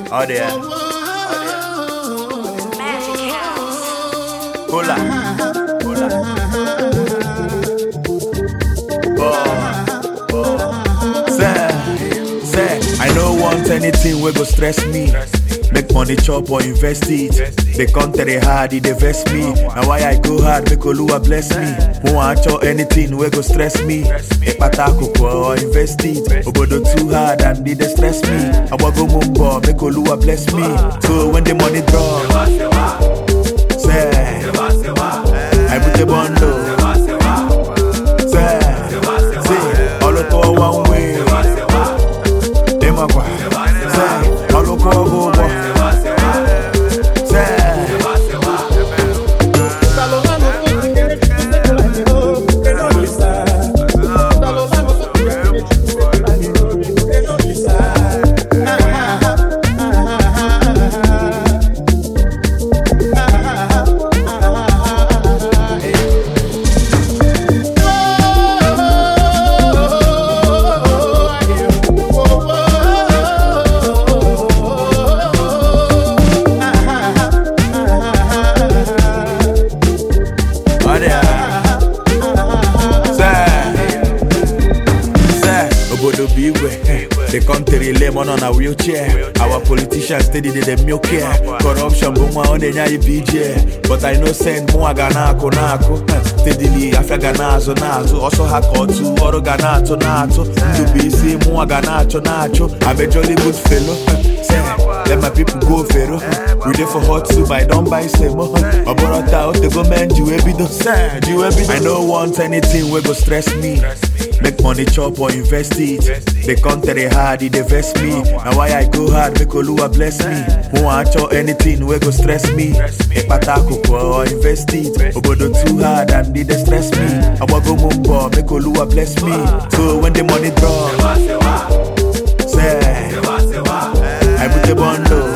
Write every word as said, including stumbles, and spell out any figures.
Oh there. Magic House. Hola. Hola. Oh. Oh. Say, say, I don't want anything wey go stress me. Make money chop or invest it. The country hard, it invest me. Now why I go hard, make Oluwa bless me. Won't chop anything wey go stress me. Make patako or invest it. Obodo too hard and it stress me. I want go mumbo, make Oluwa bless me. So when the money drop, say, I put the bundle. Say, say, all of to one way. Dem a kwa. Say, all of to go go. The country lemon on a wheelchair. Our politicians steady they them milk care. Corruption buma on the nyai B J. But I know send more ganako nako. Steadily after ganazo nazo. Also hako to oro ganato nato. To be see more ganacho nacho. I'm a jolly good fellow. Say, let my people go fero. We there for hot soup, I don't buy semo. I brought out the go man you every do say you every. I don't want anything wey go stress me. Make money chop or invest it. The country hard, it invest me. Now why I go hard, make Oluwa bless me. Won't chop anything wey go stress me. Make patako or invest it. Obodo too hard and it stress me. I want go mumbo, make Oluwa bless me. So when the money drop, say, I put the bundle.